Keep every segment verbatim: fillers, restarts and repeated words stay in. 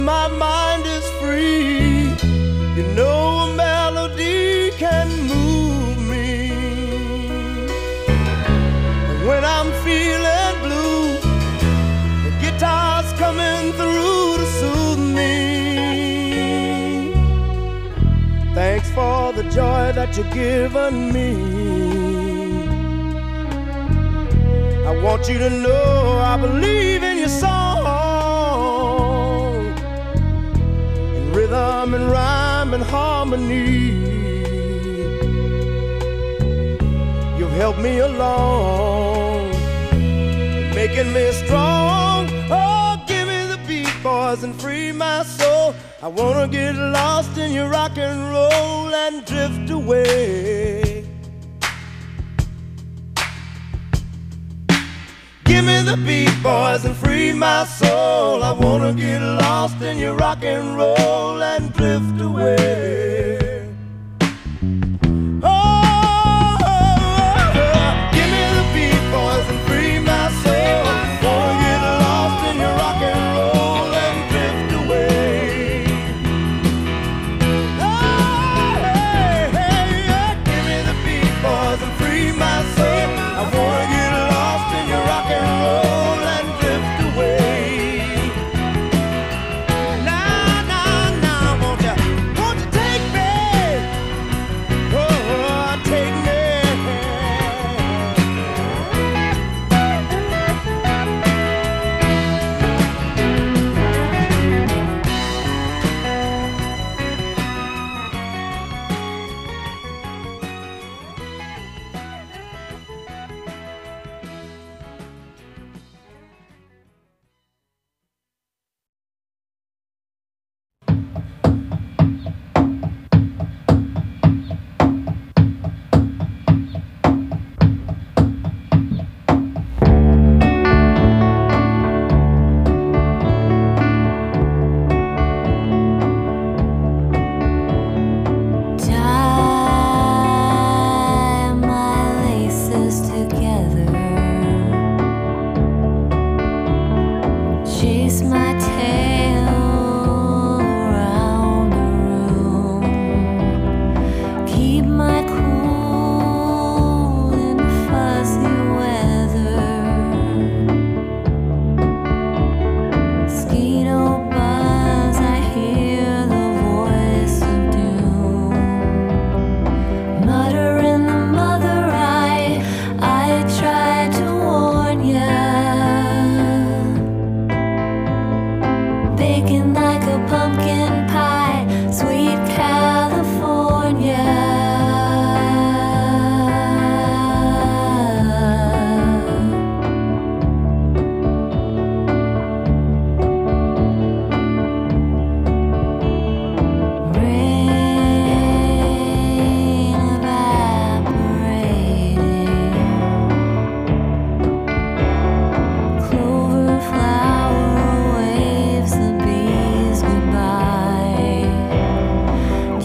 My mind is free. You know a melody can move me. And when I'm feeling blue, the guitar's coming through to soothe me. Thanks for the joy that you've given me. I want you to know I believe in your song, in rhythm and rhyme and harmony. You've helped me along, making me strong. Oh, give me the beat, boys, and free my soul. I wanna get lost in your rock and roll and drift away. Give me the beat, boys, and free my soul. I wanna get lost in your rock and roll and drift away. Oh, oh, oh, oh. Give me the beat, boys, and free my soul. Wanna get lost in your rock and roll and drift away. Oh, hey, hey, yeah. Give me the beat, boys, and free my soul. I wanna get lost in your rock and roll and drift away. Now, now, now, won't you, won't you take me? Oh, take me. Tie my laces together, chase my tail around the room, keep my cool in fuzzy weather. Mosquito buzz, I hear the voice of doom, muttering the mother eye. I tried to warn ya, baking like a pumpkin pie, sweet California. Rain evaporating, clover flower waves the bees goodbye.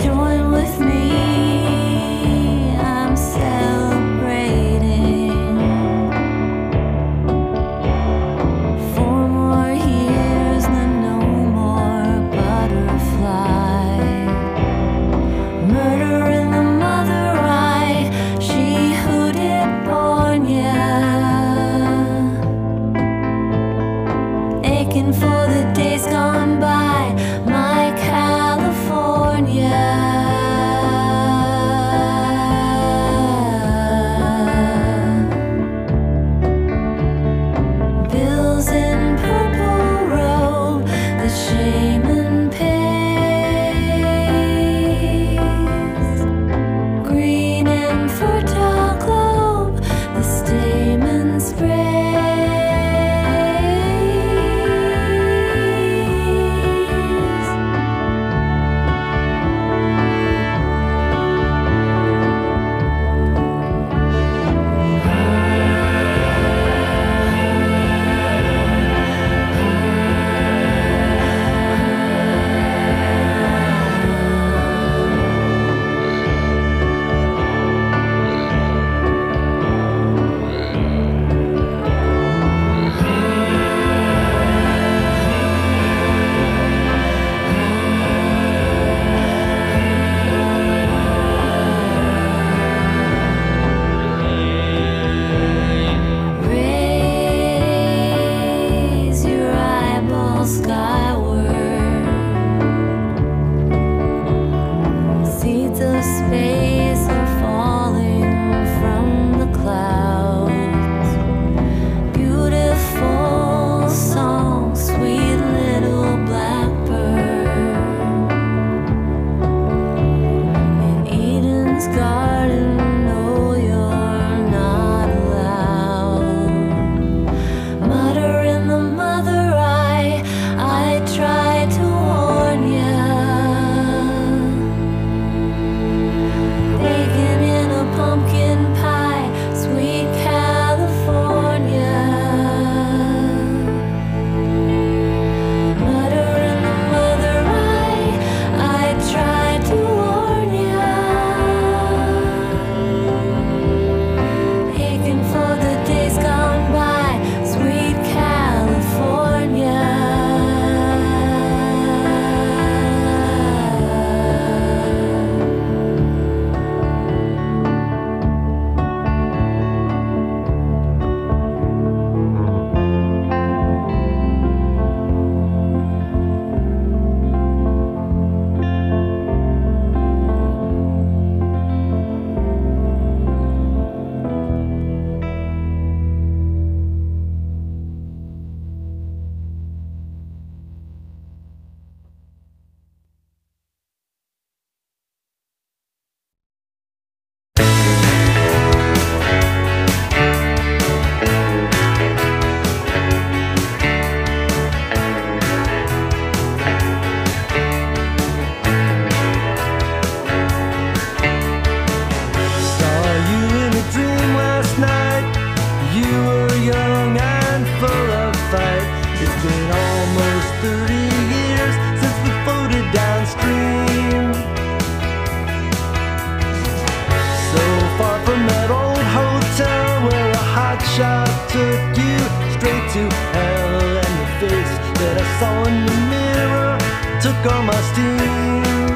saw in the mirror took all my steam.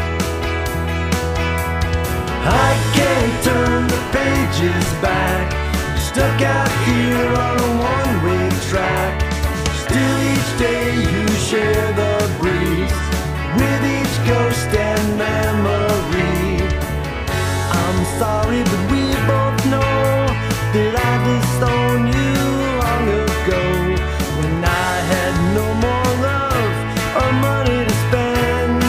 I can't turn the pages back, stuck out here on a one-way track. Still each day you share the breeze with each ghost and memory. I'm sorry, but we both know that I disowned you long ago, when I had no more love or money to spend.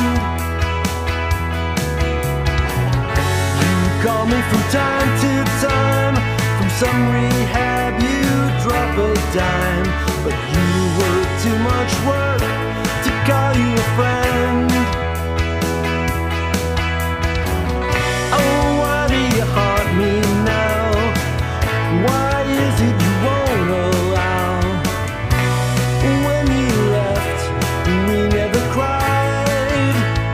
You call me from time to time, from some rehab you drop a dime, but you were too much work to call you a friend. Oh, why do you haunt me now? Why is it you won't allow? When you left, we never cried.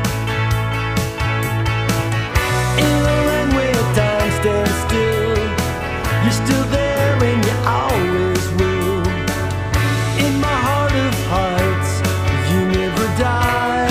In the land where time stands still, you're still there and you always will. In my heart of hearts, you never died.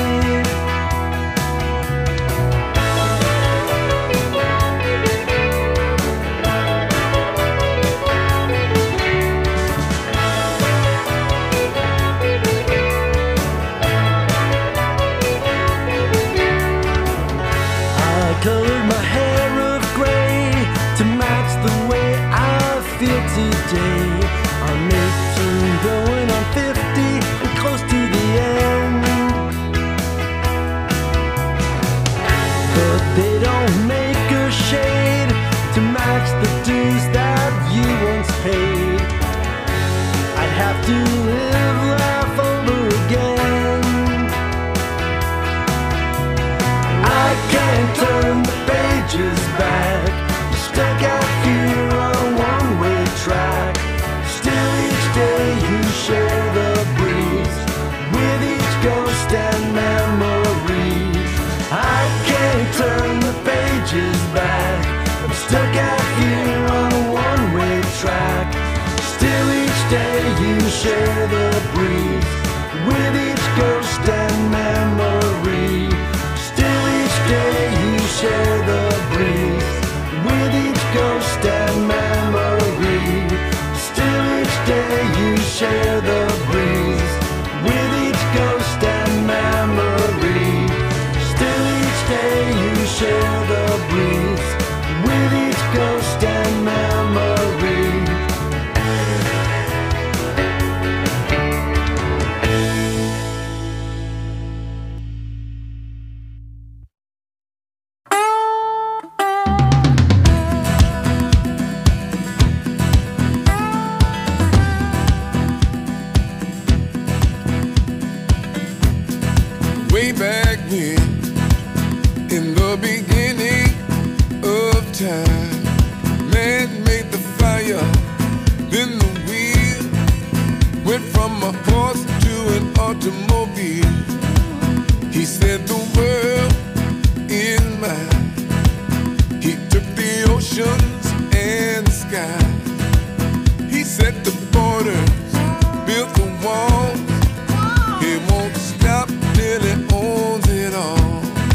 I colored my hair of gray to match the way I feel today. I'm eighteen going on fifty and close to the end, but they don't make a shade to match the dues that you once paid. I'd have to live life over again. I can't turn the pages back, stuck out here on a one-way track. Still each day you share the breeze with each ghost and memory. I can't turn the pages back, I'm stuck out here on a one-way track. Still each day you share the breeze with each ghost and memory. Still each day you share the breeze with each ghost and memory. Still each day you share the breeze with each ghost and memory. Still each day you share the breeze with each ghost and memory. Way back when, in the beginning of time, man made the fire, then the wheel went from a horse to an automobile. He said the world in mind. He took the oceans and the skies. He set the borders, built the walls. He won't stop till he owns it all.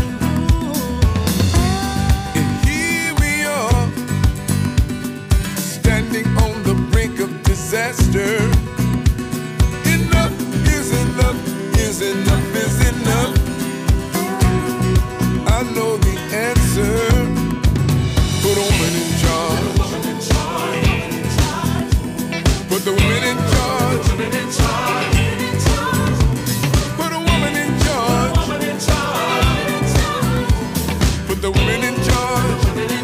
And here we are, standing on the brink of disaster. Enough is enough, is enough, is enough. I know the answer. Put a woman in charge. Put the woman in charge. Put a woman in charge. Put the women in charge.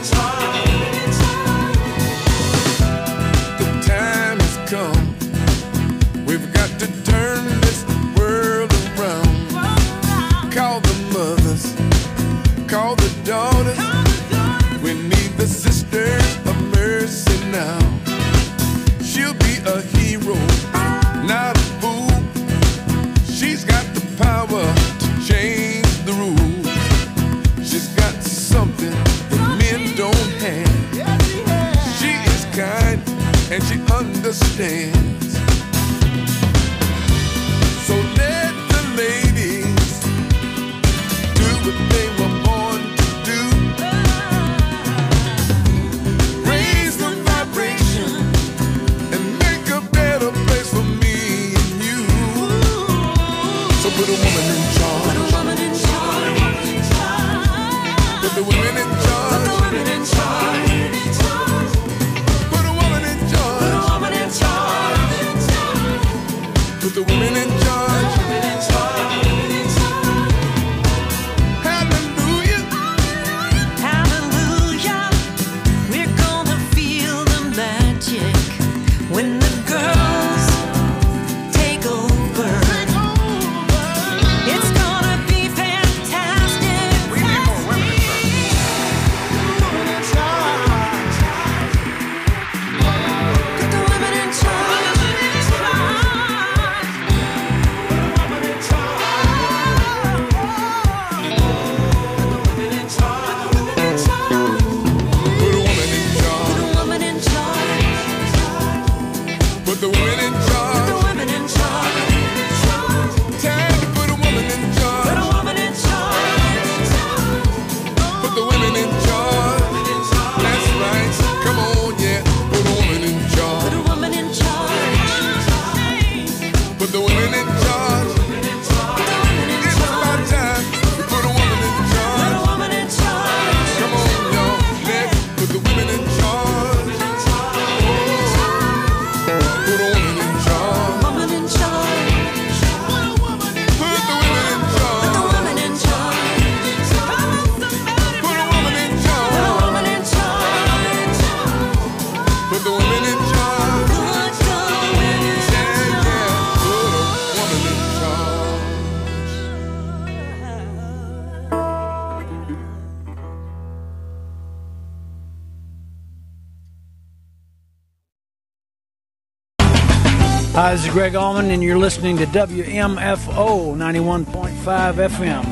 The time has come. We've got to turn this world around. Call the mothers, call the daughters. We need the sisters of mercy now. She'll be a hero, not a fool. She's got the power to change the rules. She's got something that men don't have. She is kind and she understands. woman in charge. Put a woman in charge. Put the women in charge. Put the women in charge. Put a woman in charge. Put a woman in charge. Put the women in charge. Hallelujah. Hallelujah. We're gonna feel the magic when the girls take over. It's gonna be fantastic. We need more women in charge. Put the women in charge. Put a woman in charge. Put a woman in charge. Put the women in Put charge. the women in charge. Time to put a woman in Put charge. a woman in charge. Put the women in charge. That's right. Come on, yeah. Put a woman in Put charge. a woman in charge. Put the women in charge. It's about time to put a woman in Put a charge. woman in charge. Come on, y'all. Let's put the women in charge. Put a woman in charge. Woman in charge. Put the women in Put the charge. woman in charge. Put a woman in Put a charge. woman in charge. Put the women in charge. Put the women in Yeah, yeah. Put a woman in charge. Hi, this is Greg Allman, and you're listening to W M F O ninety-one point five F M.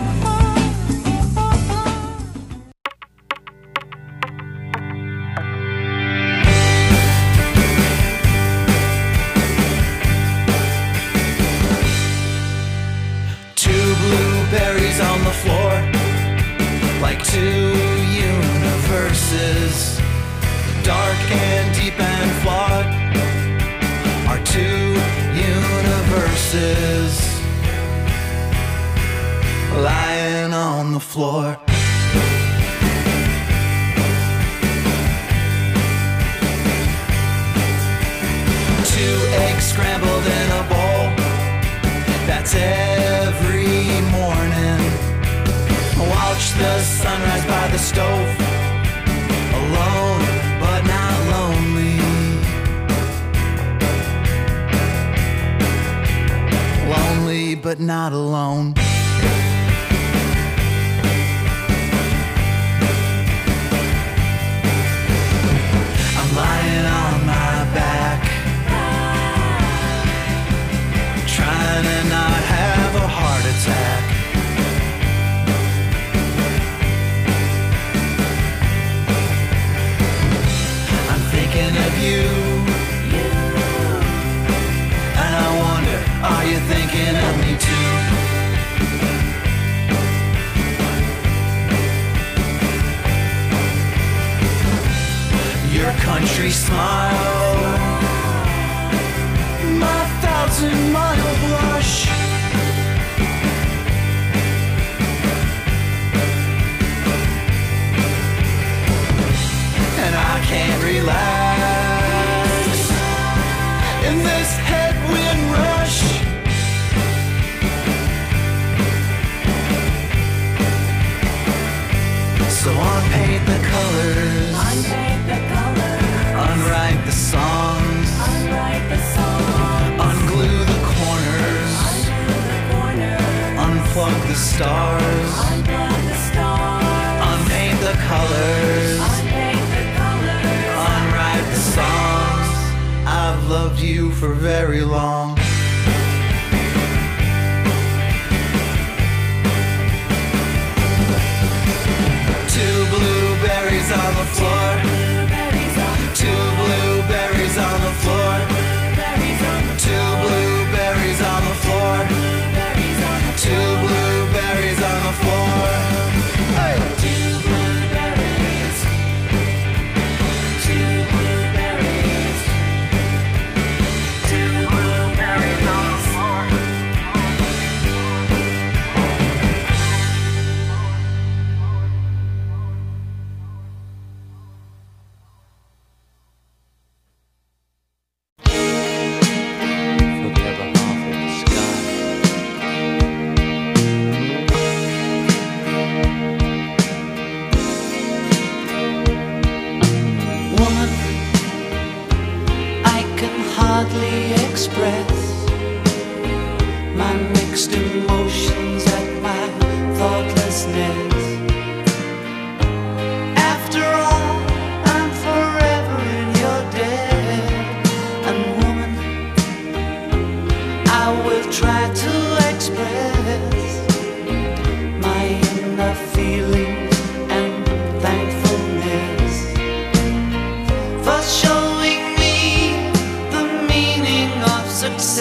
Two blueberries on the floor, like two universes, dark and deep and flawed, are two universes lying on the floor. Two eggs scrambled in a bowl, that's every morning. Watch the sunrise by the stove, alone but not lonely. Lonely but not alone. I'm lying on my back, trying to not have a heart attack. I'm thinking of you, and I wonder, are you thinking of me too? Your country smile, my thousand mile blush. And I can't relax in this headwind rush. So unpaint the colors, Unpaint the colors, unwrite the songs, unwrite the song, unglue the corners, undo the corners, unplug the stars, unplug the stars, unpaint the colors, unpaint the colors. unwrite the songs. I've loved you for very long. Two blueberries on the floor, two blueberries on the floor, two blueberries on the floor, two blueberries on the floor. Hey! Two blueberries, two blueberries, two blueberries. express my mixed emotions at my thoughtlessness. After all, I'm forever in your debt. And woman, I will try to express my inner feelings and thankfulness for showing me the meaning of success.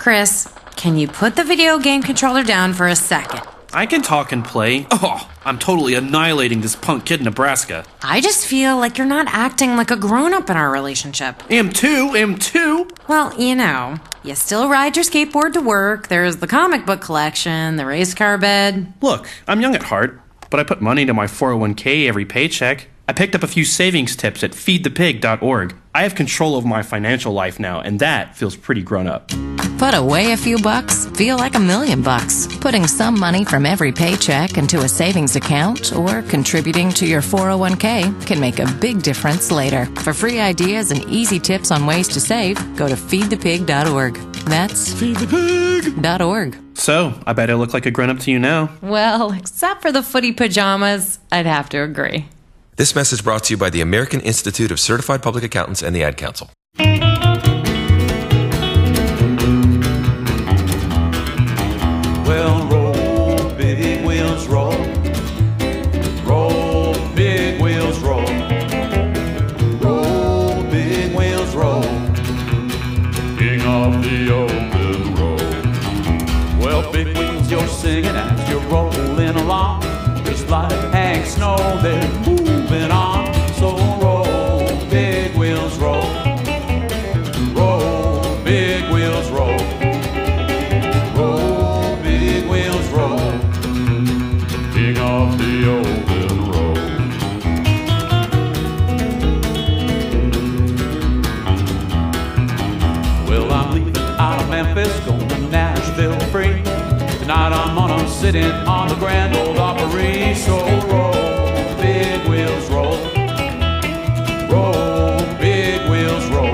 Chris, can you put the video game controller down for a second? I can talk and play. Oh, I'm totally annihilating this punk kid in Nebraska. I just feel like you're not acting like a grown-up in our relationship. Am too, am too. Well, you know, you still ride your skateboard to work, there's the comic book collection, the race car bed. Look, I'm young at heart, but I put money into my four oh one k every paycheck. I picked up a few savings tips at feed the pig dot org. I have control over my financial life now, and that feels pretty grown up. Put away a few bucks, feel like a million bucks. Putting some money from every paycheck into a savings account or contributing to your four oh one k can make a big difference later. For free ideas and easy tips on ways to save, go to feed the pig dot org. That's feed the pig dot org. So, I bet I look like a grown-up to you now. Well, except for the footy pajamas, I'd have to agree. This message brought to you by the American Institute of Certified Public Accountants and the Ad Council. Well, roll, big wheels, roll. Roll, big wheels, roll. Roll, big wheels, roll. King of the open road. Well, big wheels, you're singing as you're rolling along. Just like Hank Snow, they're moving on. So roll, big wheels, roll. Roll, big wheels, roll. Roll, big wheels, roll. King of the open road. Well, I'm leaving out of Memphis, going to Nashville free. Tonight I'm gonna sit in on the Grand Old Opry. So roll, big wheels, roll. Roll, big wheels, roll.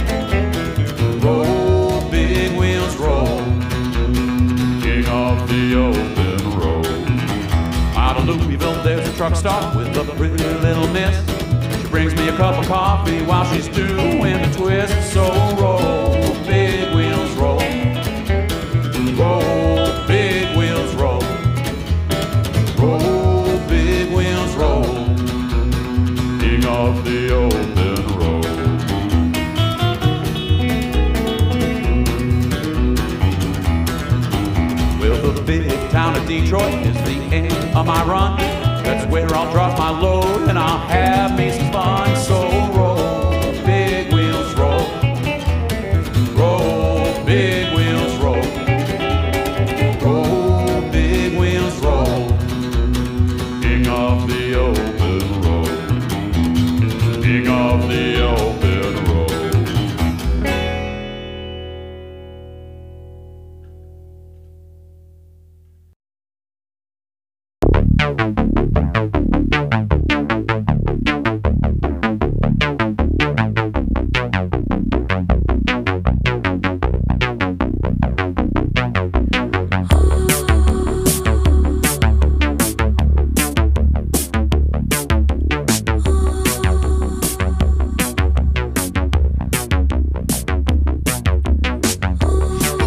Roll, big wheels, roll. King of the open road. Out of Louisville there's a truck stop with a pretty little miss. She brings me a cup of coffee while she's doing the twist. So roll, big wheels, roll. Roll, big wheels, roll. Roll, big wheels, roll. King of the open road. Well, the big town of Detroit is the end of my run. That's where I'll drop my load and I'll have me some fun. So roll, big wheels, roll. Roll, big wheels, roll. Roll, big wheels, roll. King of the open road. King of the open road.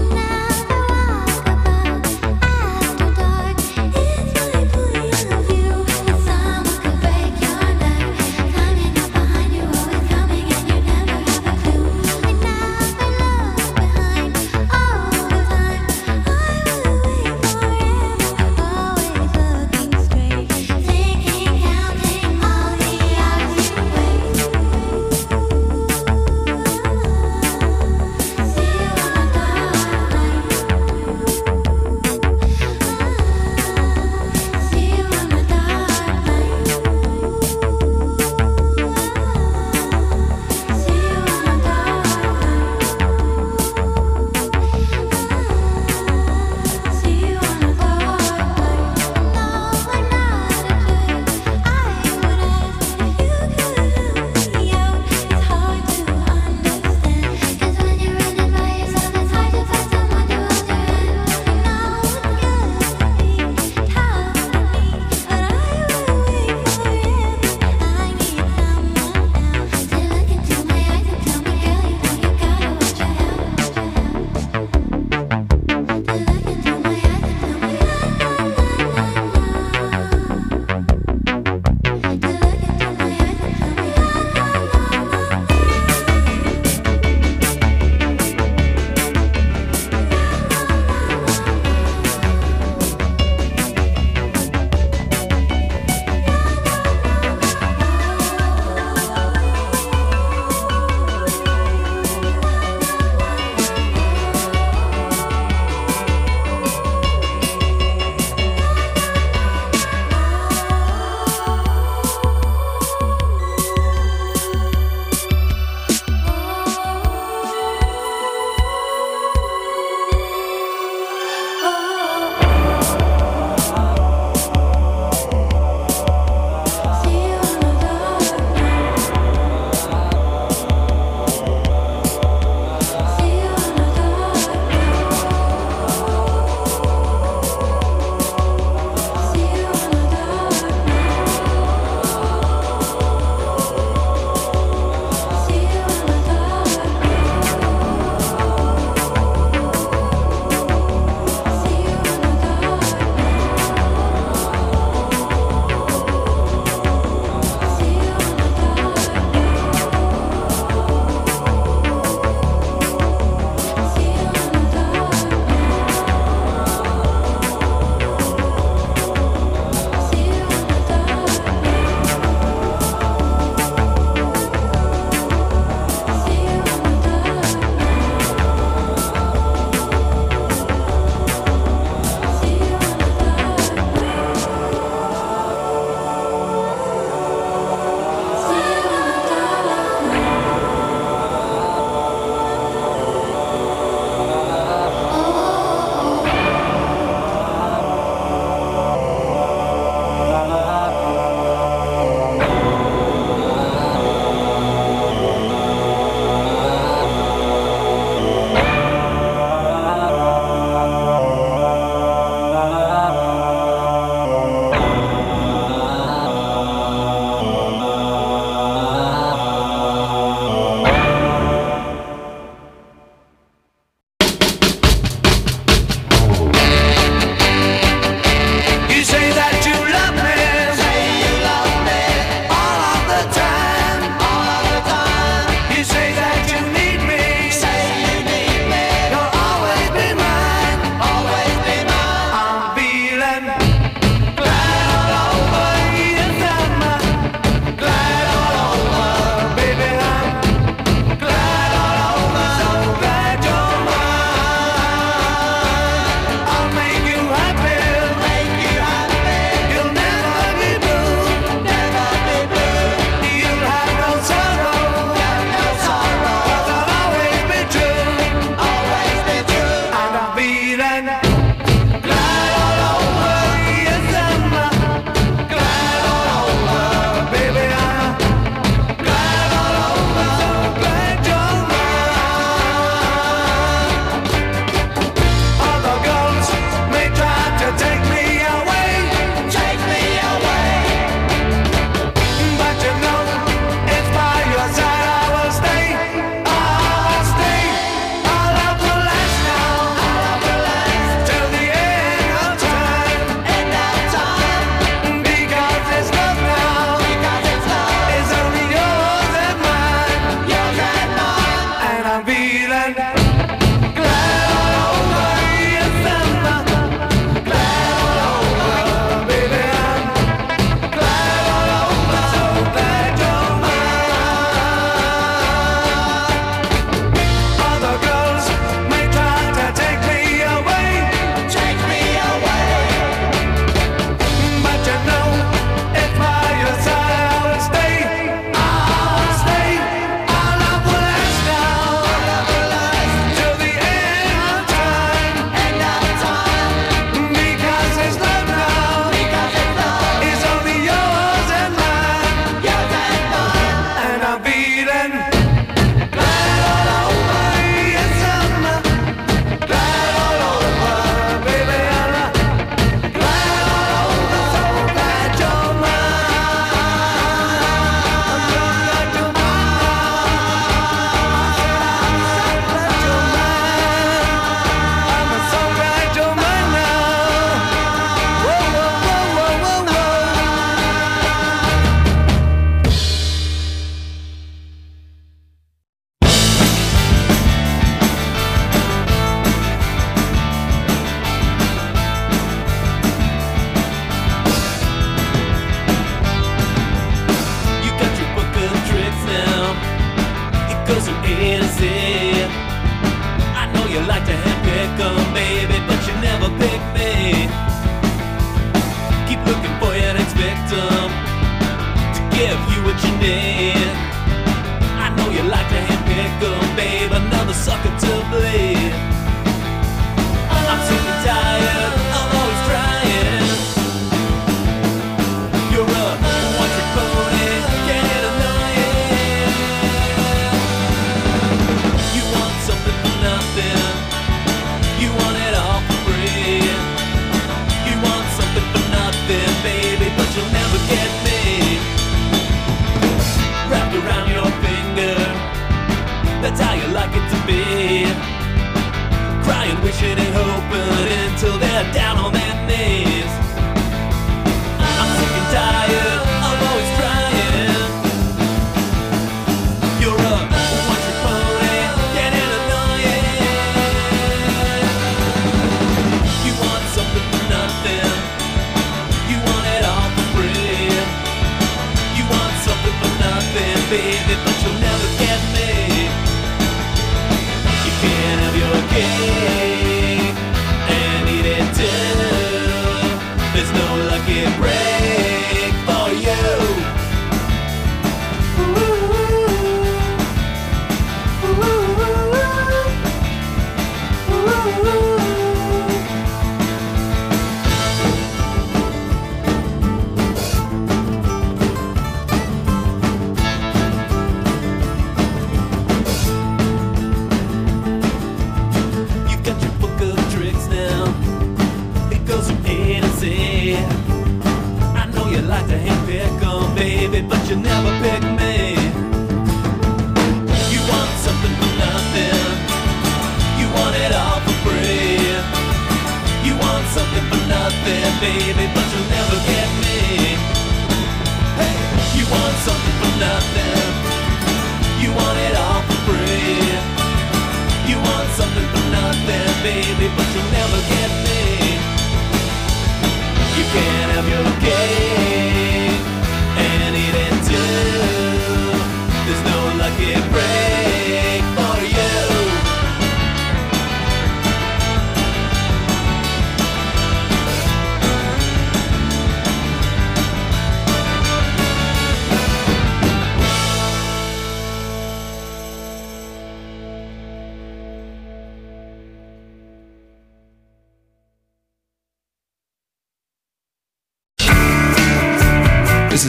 After dark, if I pull you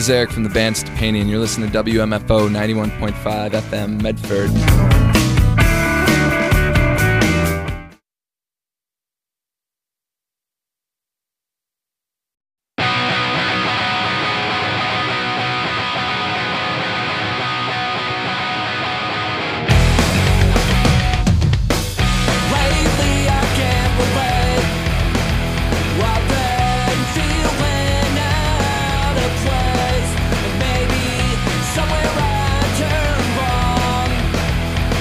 is Eric from the band Stepanian. You're listening to W M F O ninety-one point five F M Medford. Maybe somewhere I turned wrong.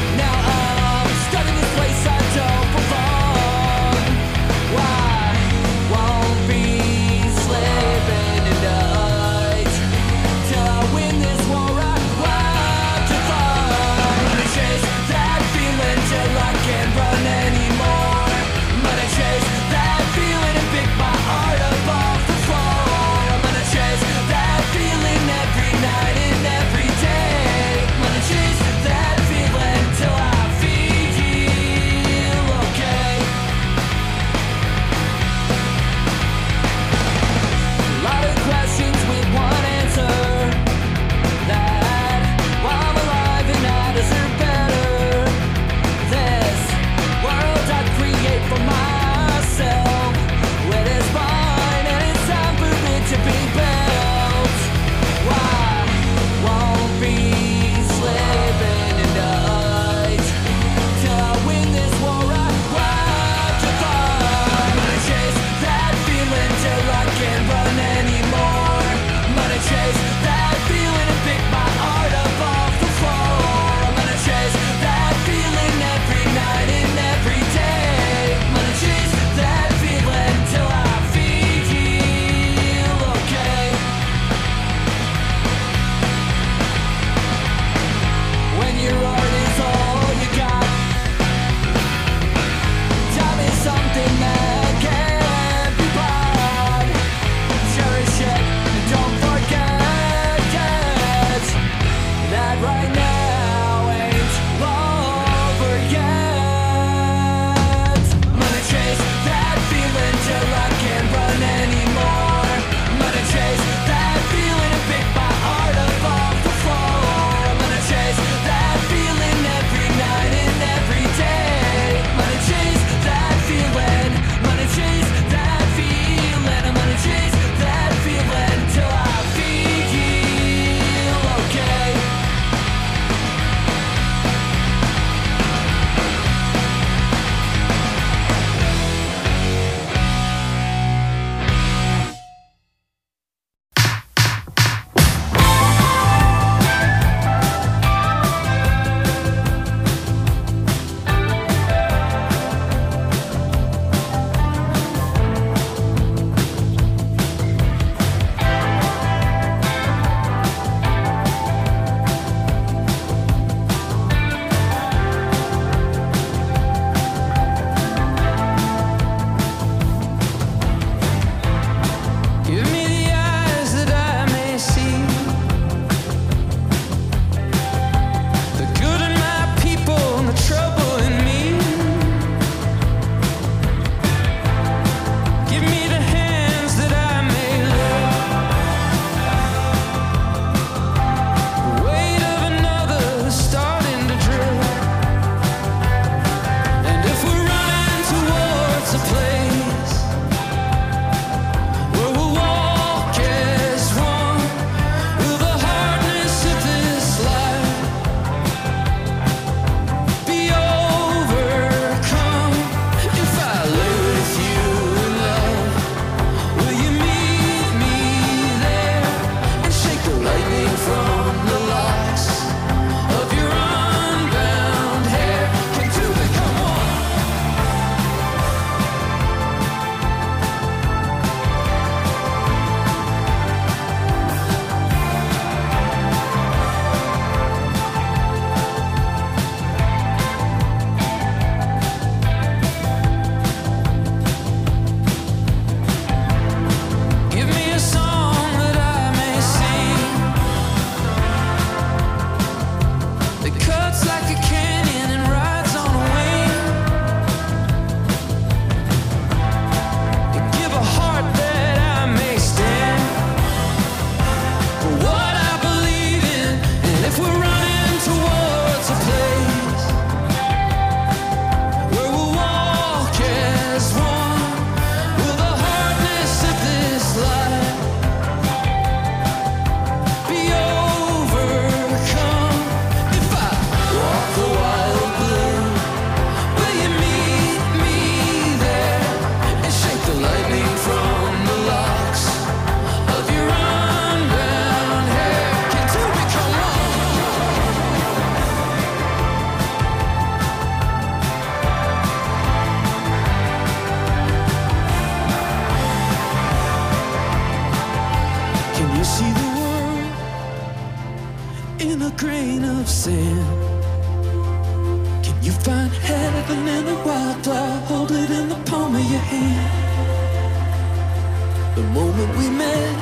The moment we met,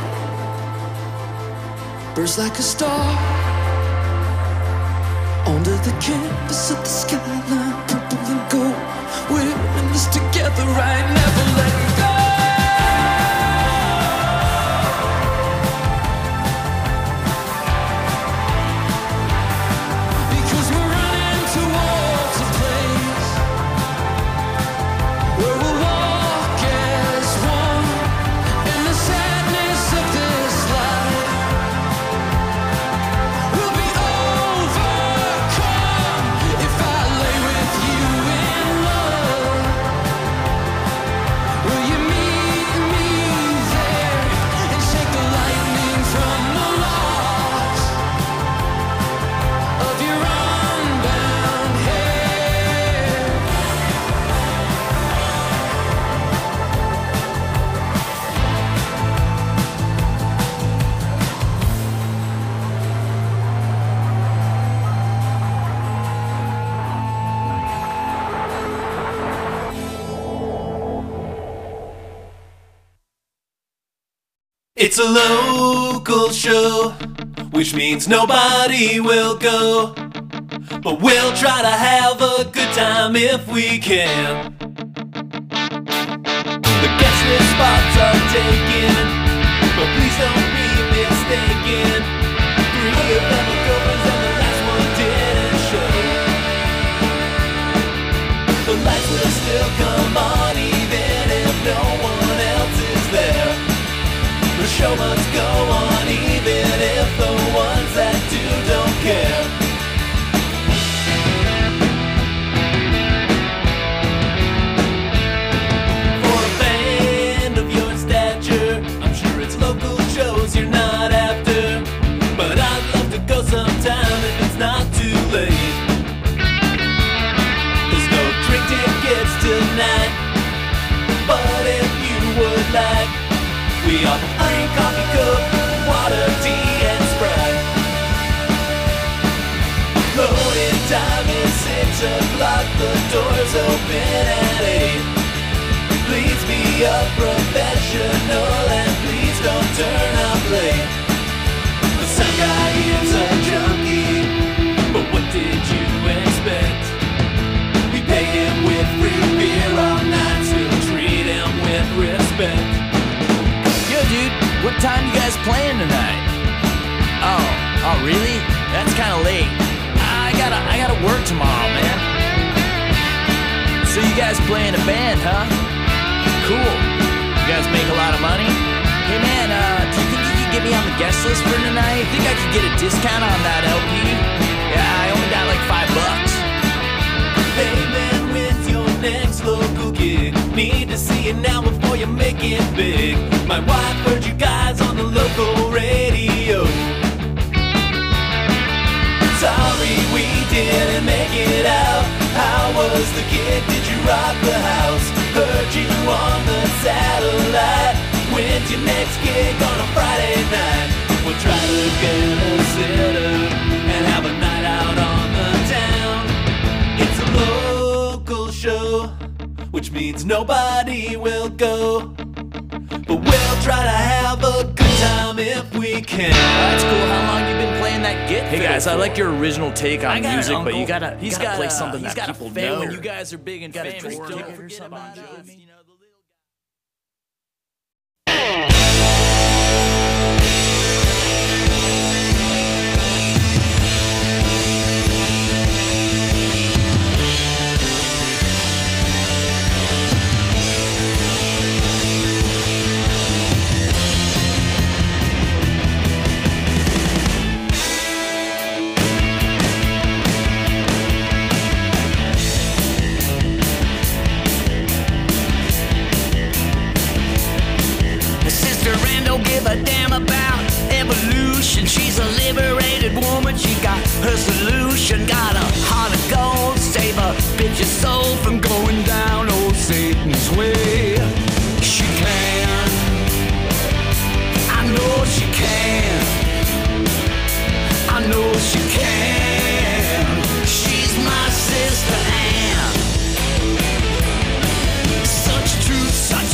burst like a star onto the campus of the skyline, purple and gold. We're in this together, right? Never letting go. Because we're running towards a place where we'll walk as one in the sadness of this life. We'll be overcome if I lay with you in love. Will you meet me there and shake the lightning from the loss of your unbound hair? It's a local show, which means nobody will go. But we'll try to have a good time if we can. The guest list spots are taken, but please don't be mistaken. Three of them are girlfriends and the last one didn't show. The lights will still come on even if no one else is there. The show must go on even if the ones that do don't care. For a band of your stature, I'm sure it's local shows you're not after. But I'd love to go sometime if it's not too late. There's no drink tickets tonight, but if you would like, we offer free coffee, coke, water, tea, and Sprite. Loading time is six o'clock, the doors open at eight. Please be a professional and please don't turn up late. The sound guy is a junkie, but what did you expect? We pay him with free beer all night, still treat him with respect. Yo, dude, what time you guys playing tonight? Oh, oh, really? That's kind of late. I gotta, I gotta work tomorrow, man. So you guys play in a band, huh? Cool. You guys make a lot of money? Hey, man, uh, do you think you could get me on the guest list for tonight? I think I could get a discount on that L P. Yeah, I only got like five bucks. Hey, man, when's your next local gig? Need to see it now before you make it big. My wife heard you guys on the local radio. Sorry we didn't make it out. How was the gig? Did you rock the house? Heard you on the satellite. When's your next gig on a Friday night? We'll try to get a sitter and have a night out on the town. It's a local show, which means nobody will go. But we'll try to have a good time if we can. That's cool. How long you been playing that git? Hey guys, I like your original take on got music, an but you uncle. gotta, He's gotta got play a- something he's that got a people family. know. When You guys are big and Got a famous. tour Don't ticket or forget something about on us. Joe's. You know, the little give a damn about evolution. She's a liberated woman. She got her solution. Got a heart of gold. Save a bitch's soul from going down old Satan's way. She can. I know she can. I know she can. She's my sister Anne. Such truth, such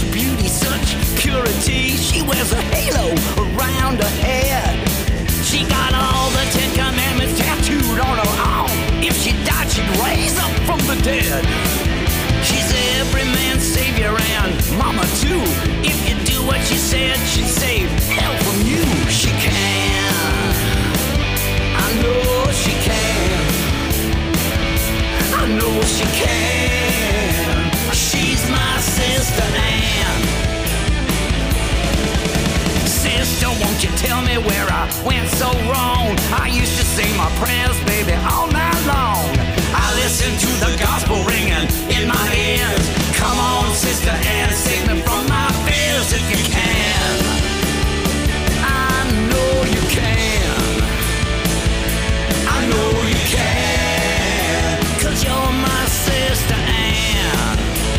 tell me where I went so wrong. I used to sing my prayers, baby, all night long. I listen to the gospel ringing in my ears. Come on, Sister Ann, save me from my fears if you can. I know you can. I know you can. 'Cause you're my Sister Ann.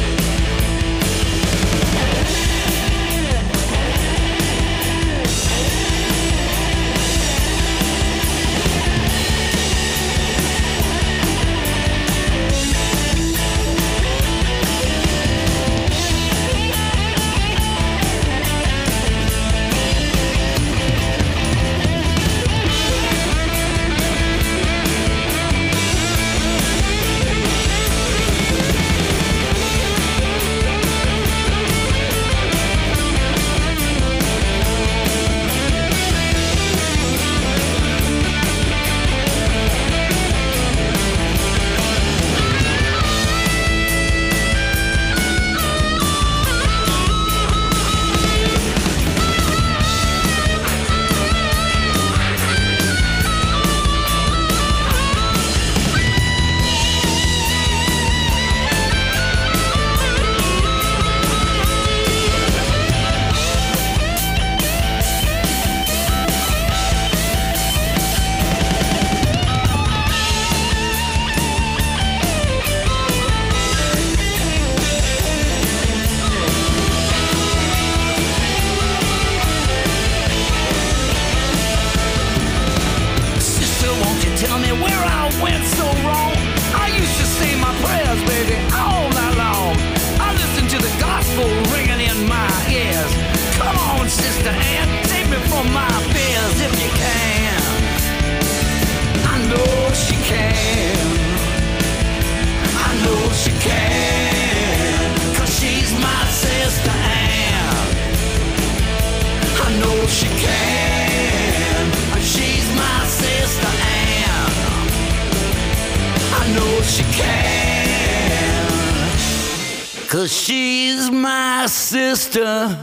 Cause she's my sister,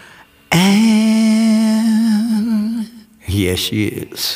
and yes, she is.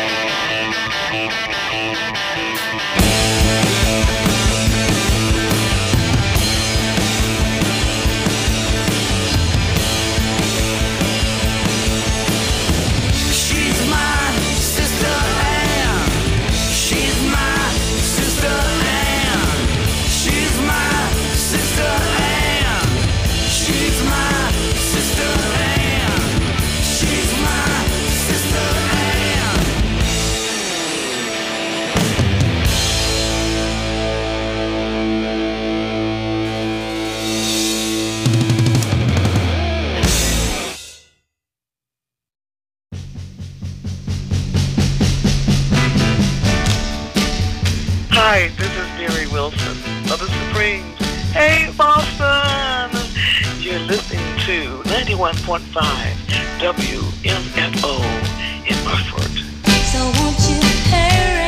Hi, this is Mary Wilson of the Supremes. Hey, Boston! You're listening to ninety-one point five W M F O in Hartford. So won't you hurry?